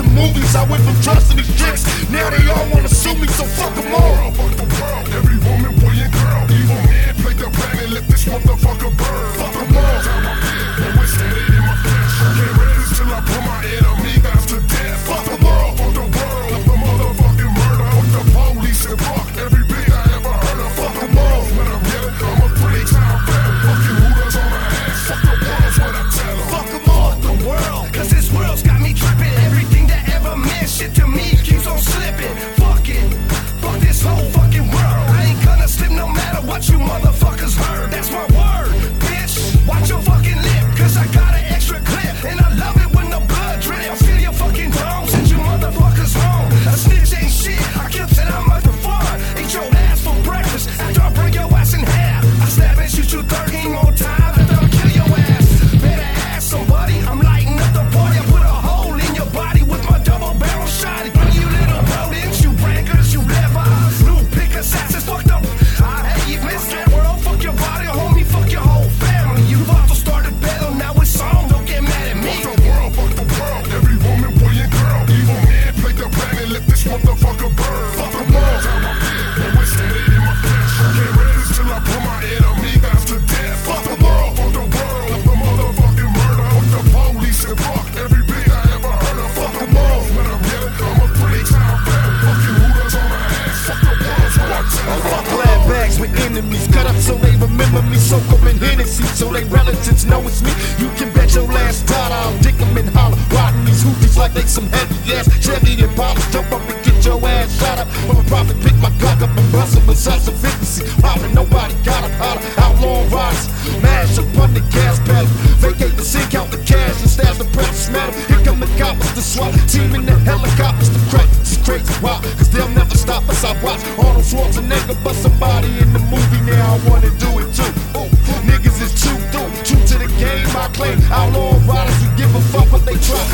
watching movies. I went from trusting these chicks, now they all wanna sue me, so fuck them all. Fuck the world, every woman, boy and girl. Evil man, play the plan and let this motherfucker burn. Fuck them all. How I feel, always steady in my flesh. I can't rest till I put my enemy guys to death. Fuck them all. Fuck the world, of the motherfucking murder. Fuck the police and fuck every beat I ever heard of. Fuck them all. When I'm yelling, I'm a pretty time fan. Fucking hooters on my ass. Fuck the world's what I tell them. Fuck them all. The world, cause this world's got me tripping. Everything that ever meant shit to me keeps on slipping. Fuck it, fuck this whole fucking world. I ain't gonna slip no matter what you motherfuckers heard. That's my word, bitch. Watch your fucking lip, cause I got an extra clip. And I love it when the blood drip. I'll steal your fucking dome, send you motherfuckers home. A snitch ain't shit, I killed it out much fun. Eat your ass for breakfast after I break your ass in half. I stab and shoot you 13 more times after I kill your ass. Better ask somebody, I'm lighting up the party. I put a hole in your body with my double barrel shot. You little rodents, you braggers, you levers, new pick assassins, fucked up. I hate you, miss that world. Fuck your body, homie, fuck your whole family. You've also started battle, now it's on. Don't get mad at me. Fuck the world, every woman, boy and girl. Evil man, play the plan and let this motherfucker burn. Fuck them all. How I feel, always steady in my flesh. I can't rest till I put my enemy guys to death. Fuck the world, of the motherfucking murder. Fuck the police and fuck every beat I ever heard of. Fuck them all. When I'm yelling, I'm a pretty time fan. Fucking hooters on my ass. Fuck the world's what I tell them. Fuck glad bags with enemies, cut up so they remember me. Soak them in Hennessy so they relatives know it's me. You can bet your last dollar I'll dick them in holler. Riding these hooties like they some heavy ass Chevy and Pollers. Jump up and get your ass shot up. When a prophet pick my cock up and bust him with such efficiency. Poppin', nobody got him, holler. Outlaw riders, mash up on the gas pedal. Vacate the scene, count the cash and stash the precious metal. Here come the coppers, the SWAT team in the helicopters. The crack is crazy wild, cause they'll never stop us. I watch Arnold Schwarzenegger bust somebody in the movie, now I wanna do it too. Ooh, niggas is true to the game. I claim outlaw riders who give a fuck what they try.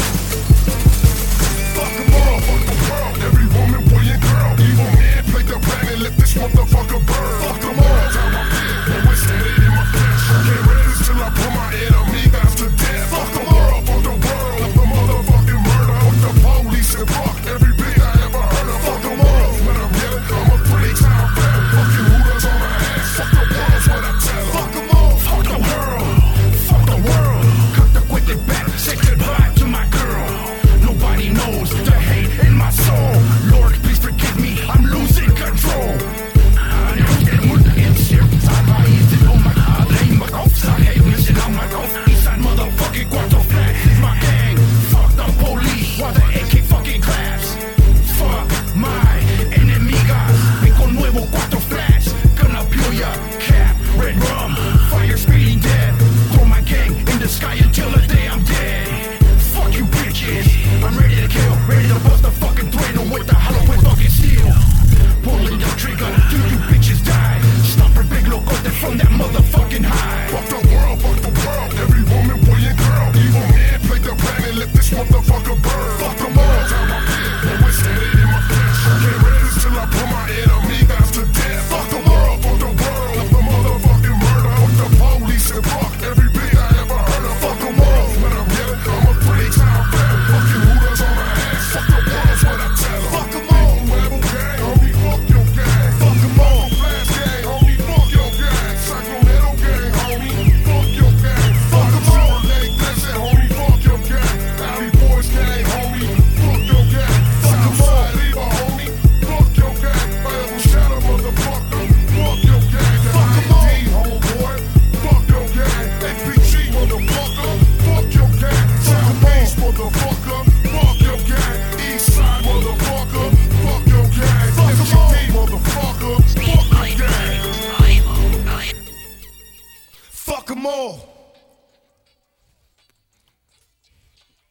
Fuck them all, fuck the world, every woman, boy and girl. Evil man, play the plan and let this motherfucker burn. Fuck them all. How I feel, always steady in my flesh. I can't rest till I put my enemy guys to death. Fuck the world, of the motherfucking murder. Fuck the police and fuck every beat I ever heard of. Fuck them all. When I'm yelling, I'm a pretty time fan. Fucking hooters on my ass. Fuck the world's what I tell them. Fuck them all. Fuck the world, fuck the world. Cut the quick back, say goodbye to my girl. Nobody knows the hate in my soul. Lord, please forgive me, I'm losing control. Motherfucking Cuarto Flat is my gang. Fuck the police while the AK fucking claps. Fuck my enemigas. Vengo nuevo Cuarto Flats. Gonna peel ya, cap, red rum, fire speeding dead. Throw my gang in the sky until the day I'm dead. Fuck you bitches, I'm ready to kill. Ready to bust the fucking thread with the hollow point fucking steel. Pulling the trigger till you bitches die. Stomper big locote from that motherfucking high. Fuck the world, every woman, boy and girl. Evil man, play the plan and let this motherfucker burn. Fuck them all. How I feel, always steady in my flesh. I can't rest till I put my enemy guys to death. Fuck them all. Fuck the world, of the motherfucking murder. Fuck the police and fuck every beat I ever heard of. Fuck them all. When I'm yelling, I'm a pretty time fan. Fucking hooters on my ass. Fuck the world's what I tell them. Fuck them all. Rebel gang, homie, fuck your gang. Fuck them all. Flash gang, homie, fuck your gang. Sacramento gang, homie, fuck your gang. Fuck them all. Lake Desert, homie, fuck your gang. Alley Boys gang, homie, fuck your gang. Fuck them all. Southside Eva, homie, fuck your gang. Bible Shadow, motherfucker, fuck your gang. Fuck them all. ID, homeboy, fuck your gang. APG, motherfucker, fuck your gang. Southeast, motherfucker, fuck your gang. Eastside, motherfucker, fuck your gang. Fuck them all. FGD, motherfucker, fuck your gang. Fuck them all.